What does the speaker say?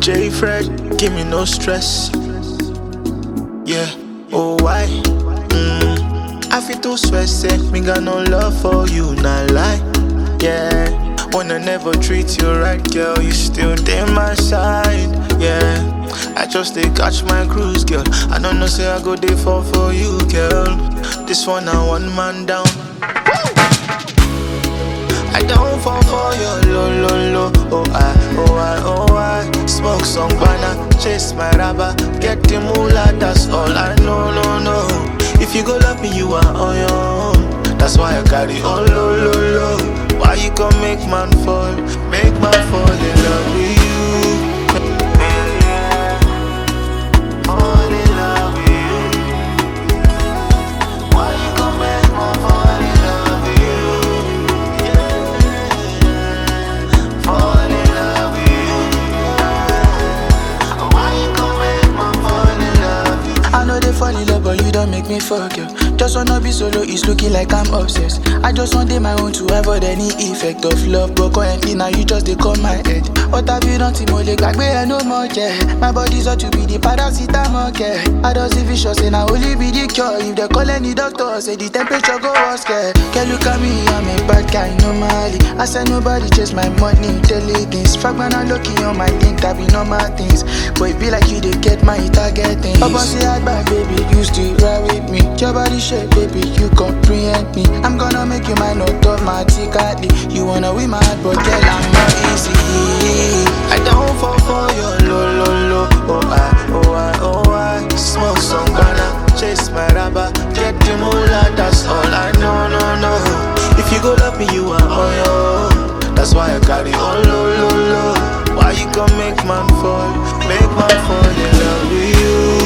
J Fred, give me no stress. Yeah, oh why? I feel too stressed, me got no love for you, not lie. Yeah, wanna never treat you right, girl, you still in my side. Yeah, I just dey catch my cruise, girl. I don't know, say I go dey fall for you, girl. This one I one man down. I don't fall for your lo. Oh I smoke some banana, chase my rubber, get the moolah, that's all I know, no. If you go love me, you are on your own. That's why I carry on low. Why you gon' make man fall in love with you? Fall in love with you. Why you gon' make man fall in love with you? Fall in love with you. Why you gon' make man fall in love with you? I know they fall in love, but you don't make me forget. Just wanna be solo, it's looking like I'm obsessed. I just want my own to avoid any effect of love, but currently now you just they come my head. What have you done to me? Like me, I no more care. My body's ought to be the paracetamol care. I don't see vicious, and I only be the cure. If they call any doctor, say the temperature go worse, care. Can you look at me? I'm a bad guy normally. I said nobody chase my money, daily things. Fuck man, I'm looking on my link, that be normal things. But it be like you, they get my target things. Up on say I bad, baby, you still ride with me. Your body shape, baby, you comprehend me. I'm gonna make you mine automatically. You wanna win my heart, but girl, I'm not easy. I don't fall for your lo. Oh I smoke some banana, chase my rubber, get the moolah, that's all I know, no. If you go love me, you are on your own. That's why I carry on low. Why you gon' make man fall in love with you?